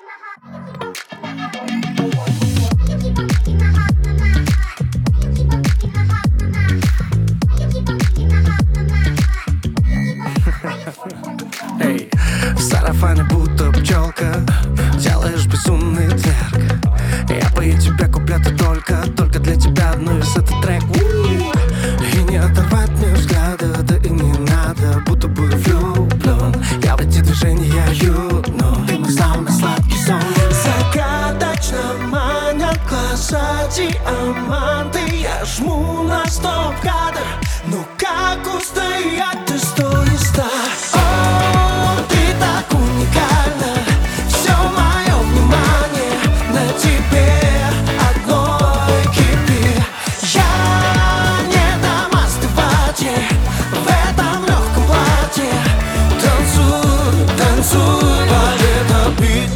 Эй, в сарафане будто пчелка, делаешь безумный цирк. Я бы и тебя куплю только для тебя одну из этот трек. И не оторвать мне взгляда, да и не надо, будто бы влюблен. Я в эти движения юну, ты мой самый сладкий сон. Загадочно манят глаза диаманты. Я жму на стоп-кадр, ну как устоять, ты стой и ста. О, ты так уникальна, все мое внимание на тебе одной кипит. Я не дам остывать ей в этом легком платье. Танцуй, танцуй под этот бит.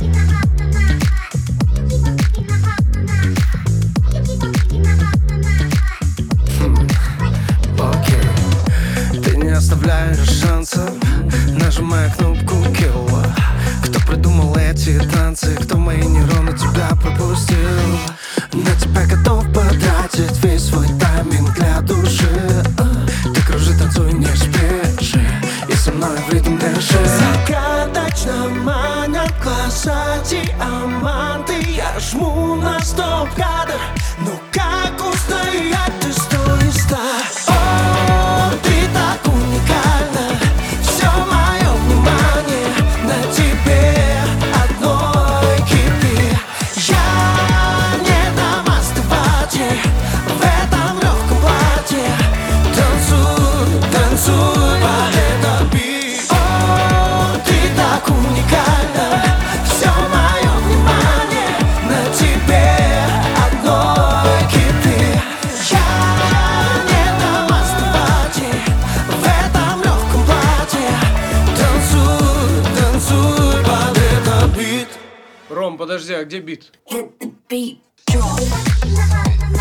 Окей, ты не оставляешь шансов, нажимая кнопку kill. Кто придумал эти танцы, кто мои нейроны тебя пропустил? На тебя готов потратить весь свой тайминг для души. Ты кружи, танцуй, не спеши, и со мной в ритм дыши. Загадочно манят глаза диаманты. Я жму на стоп-кадр, ну как устоять, ты стой и ста. О, ты так уникальна, все мое внимание на тебе одной кипит. Я не дам остывать ей в этом легком платье. Танцуй, танцуй под этот бит. О, ты так уникальна, все мое внимание на тебе одной кипит. Я не дам остывать ей в этом легком платье. Танцуй, танцуй под этот бит. Ром, подожди, а где бит? Hit the beat, drop.